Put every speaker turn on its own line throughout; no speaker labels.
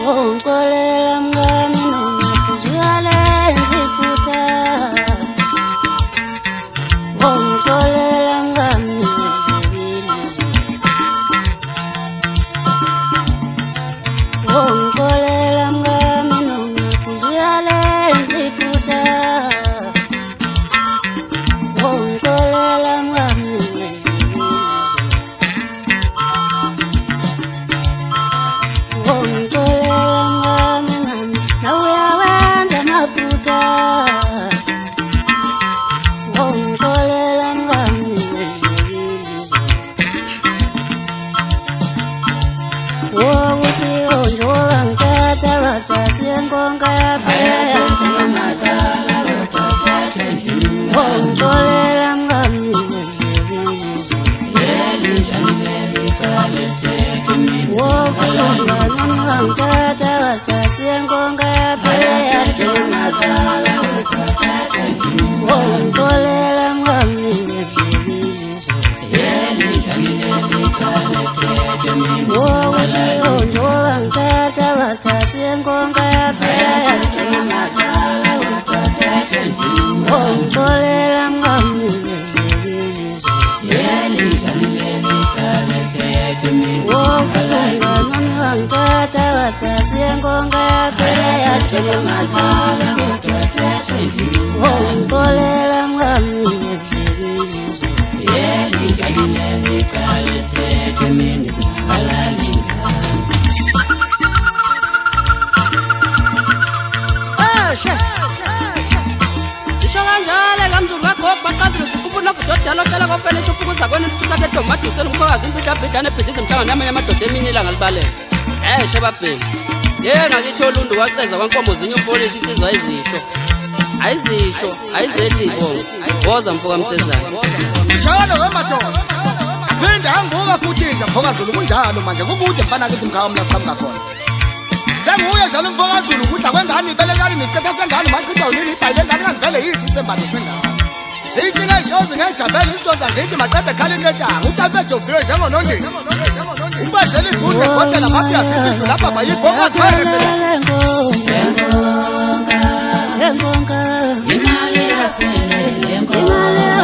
Wonkolela mngani nongapuzuyale nziputa. Wonkolela mngani ngebilizo. Wonkolela mngani nongapuzuyale nziputa. Wonkolela mngani ngebilizo. Wonkolela mngani ngani nawuyawenza amaphutha. Wonkolela mngani ngebilizo. Wokuthi njengoba ngithatha bathatha inkonka yaphela. Wonkolela mngani ngebilizo. Wokuthi njengoba ngithatha bathatha inkonka yaphela. Wonkolela mngani ngebilizo. Wokuthi njengoba ngithatha bathatha inkonka yaphela. Wonkolela mngani ngebilizo. Wokuthi njengoba ngithatha bathatha inkonka yaphela. Wonkolela mngani ngebilizo.
Isho kanjalo kamzulu wakho baqazile ukufuna ukudodala ocela kofela isuphukuza kwena isithathe tomato selumfokazi impitha bhidane ebhidize mhlanga namanye amadoda emini ilanga libalele. Shebabheni. Ngakithi olundu waceza kwankomo zinye upolish insizwa ayizethi ibongo. Woza mfoka Msezane.
Njalo wemadoda. Aphinde anguka futhi nje mfoka Zulu kunjalo manje kukude mfana kithi mkhawa mla siqhamuka khona. Senguye njalo mfoka Zulu kudla kwengane ibelekani nesikhathi sengane machitha ulini ibhayile ngane ngivele yisi sembatho sengane. Sithi ngejozi ngejabela isitoza ngithi maqede ekhali ngetanga uthabe Joviwe njengonondini. Ubashela igunde kodwa lapha yasifihlo lapha bayibhonga phezulu.
Lenkonka imali yaphele lenkonka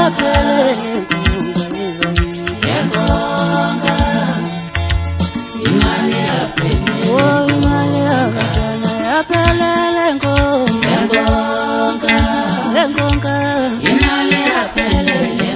imali yaphele oh imali yaphele lenkonka imali yaphele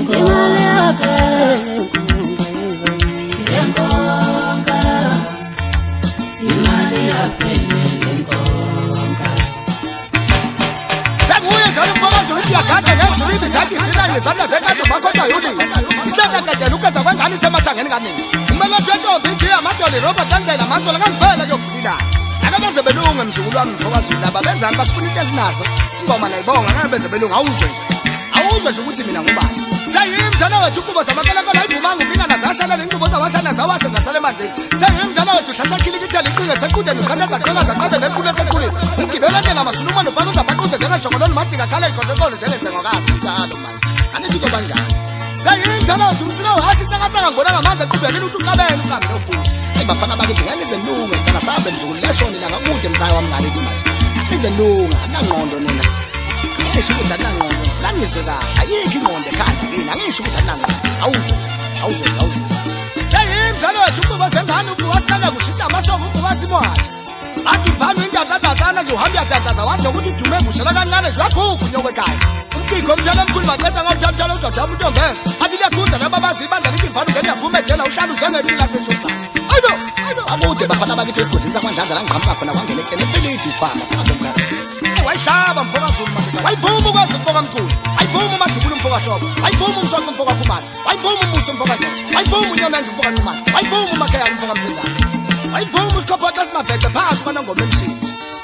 Njalo mfoka Zulu iyagada ngezulini zathi sina ngezandla zekade bakhoda yuli. Isaka kade lukaza kwengane semathangeni kaningi. Kumele njentombi nje amadoli Robert kaNdlela amasola kangiphela kuyophila. Akabenze belungu mzukulu wami mfoka Zulu laba benzani basifuna into ezinazo. Ingoma nayibonga ngeke benze belungu awuzwe nje. Awuzwe nje ukuthi mina ngubani. Sayimjana wethu ukuba zamakhalakhala ayivumanga ubingana zashana lenqubo zawashana zawase zasale manje. Sayimjana wethu hlatha khilikithela iqinge sequde nokhanyaza qhakaza qhaza nequle sequle. Ugibela nje namasulumane ufakuza bakuze njalo shokoloni mathika khala iqondekolo njengenze ngokazi njalo manje. Anithi kuba njalo. Sayimjana wethu umsina washi sakathanga ngibona ngamanzi eqhubekile ukuthi uqabele uqambe nofuthi. Bafana bakithi ngeke zenlunga sicela sabe mzukulu leshoni la ngakude mkhaya wami ngale imali. Izenlunga anangqondo nina. Ngisho ukuthi anangqondo langizwe kahle ayikho ingqondo ekhanda kini angisho ukuthi anangqondo awuzwe sayimjalo wethu ukuba sengane ukuba sikana kushita amasoko ukuba simwahle athi mfana intathathana nje uhamba yatathaza wathi ukuthi udume kushela kancane nje wakhupha unyoko ekhaya umkikho mjalo mkhulu baqeda ngawuthathala udada uNtombela athi liyakhunda laba bazibandla lithi mfana ungena yaphuma ejela uhlala uzengephila seshopha ayibo amude bafana bakithi esigodini sakwandlandla la ngiqhamuka khona kwangena eceleni ePhilippi farm sabe mkhaya wayihlaba mfoka Zulu manje wayiphuma ukwazi mfoka mkhulu wayiphuma umadubula mfoka Shobo wayiphuma umsonto mfoka Khumalo wayiphuma umuso mfoka Ndlovu wayiphuma unyonanje mfoka Nxumalo wayiphuma umakhaya mfoka Msezane wayiphuma uSikhophota simabhede phansi kwanongoma emshini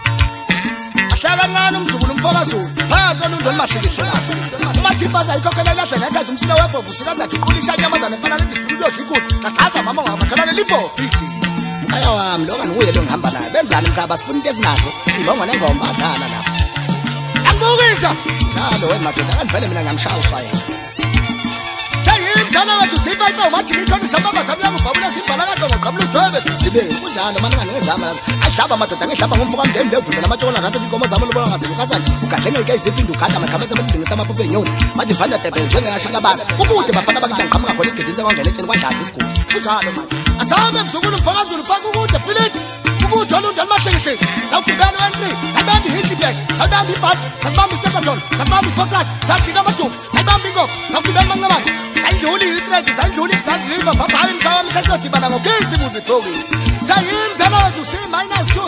ahlala kancane umzukulu mfoka Zulu phansi olundwe limahlikihlo umakhiphaza ayikhokhela lahle ngekhathi umsila webhovu sikazathi uqulisha inyamazane efana nethi funa ukuyodla ikhulu qaxaza mama ngabakhalane libhovu ithi mkhaya wami lo kanguye lo ngihamba naye benzani mkhaba sifuna into ezinazo ibonga nengoma adlala lapha angibukisa njalo wemadoda kanivele mina ngiyamshaya uswaye sayimi Mtana wethu siphethe umathikithoni sababa samnyama ubhabula sibhala kadongo qabula udwebe sizibe kunjalo manje ngangezama ahlaba amadoda ngehlaba ngomfuka mndeni levule namatshona ngathi inkomo zami lobola ngazelukazana ugadlenge ke iziphinda ukhanda amakhamisa amadingisa amaphupe enyoni manje vanda tebe njengashinga bana ubude bafana bakudangqhamuka khona isigedini kwangena etsheni kwadlaza isiguli kunjalo manje asabe mzukulu mfakazulu faka ukude fileti ukude olundani mahlengihle sawugibela wentri sabambi hitback sabambi ibhat sabambi isesazon sabambi focus sajika amajuku sabambi inkomo sawugibela manqamanga sayindluli itrek sayindluli iband river babhayi mhlawami sesiyodibana ngokisi muzithoki sayimzala wethu C-2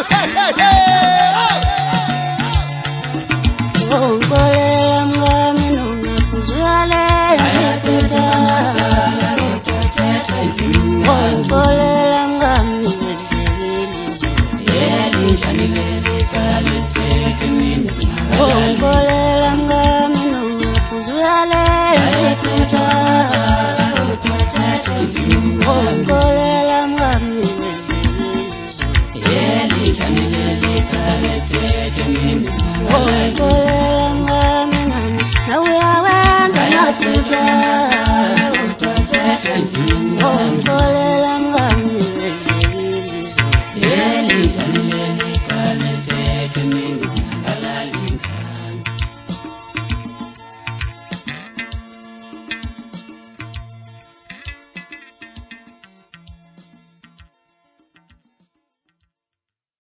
Ngolele mngami nongapuzuyale zithetha Ngolele mngami Ngolele mngami nongapuzuyale zithetha Ngolele mngami Ngolele mngami nawe awenza nathutha